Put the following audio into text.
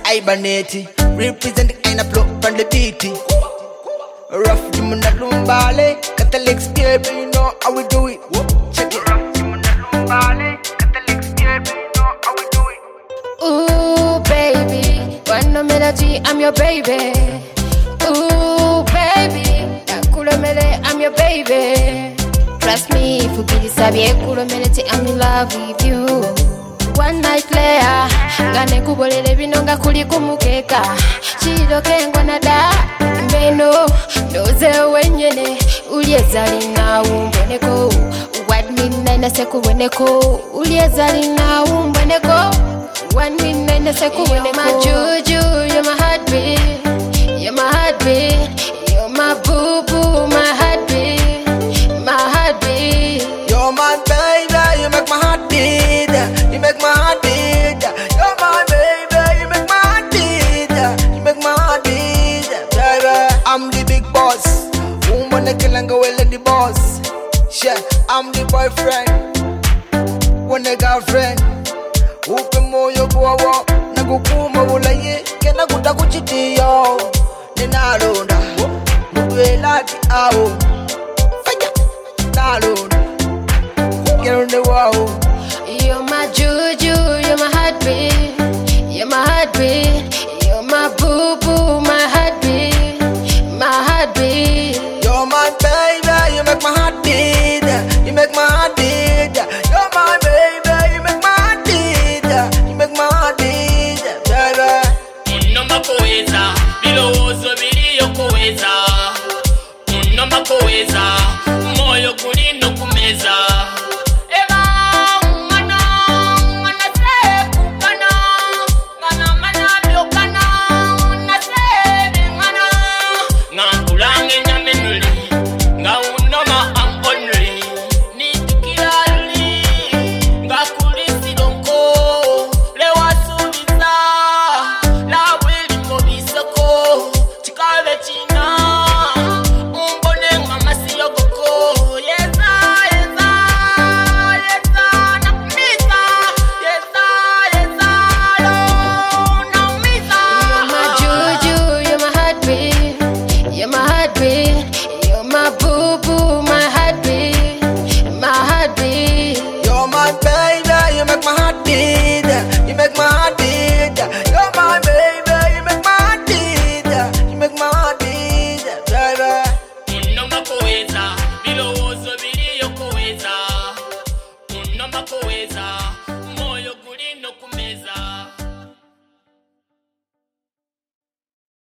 hibernate. Represent the kind of flow from the beat. Rough Jimuna Lumbale, Catholic spirit, but you know how we do it. Check it. Rough Jimuna Lumbale, Catholic spirit, but you know how we do it. Ooh, baby, one no melody, I'm your baby. Ooh, baby, Kulomele, I'm your baby. Trust me, if you give this a Kulomele, I'm in love with you. One night player, Gane Kubolele Binonga Kulikumukeka. Chido Kengwana da, Beno, Doze Wenyene, Uliezalina Umbeneko. What midnight na seku weneko, Uliezalina Umbeneko. 1 minute na seku weneko. You're my juju, you're my heartbeat. You're my heartbeat. You're my boo-boo, my heartbeat. My heartbeat. You're my baby, you make my heart beat. You make my heart beat. You're my baby, you make my heart beat. You make my heart beat, baby. I'm the big boss. Woman, I can't go well in the boss. Yeah, I'm the boyfriend. When the girlfriend. Upe moyo kuwawo. Nagukuma ulaye. Kena kutakuchitiyo. Ninalonda. Mugwe lati ao. Faya. Nalonda. Get on the wall.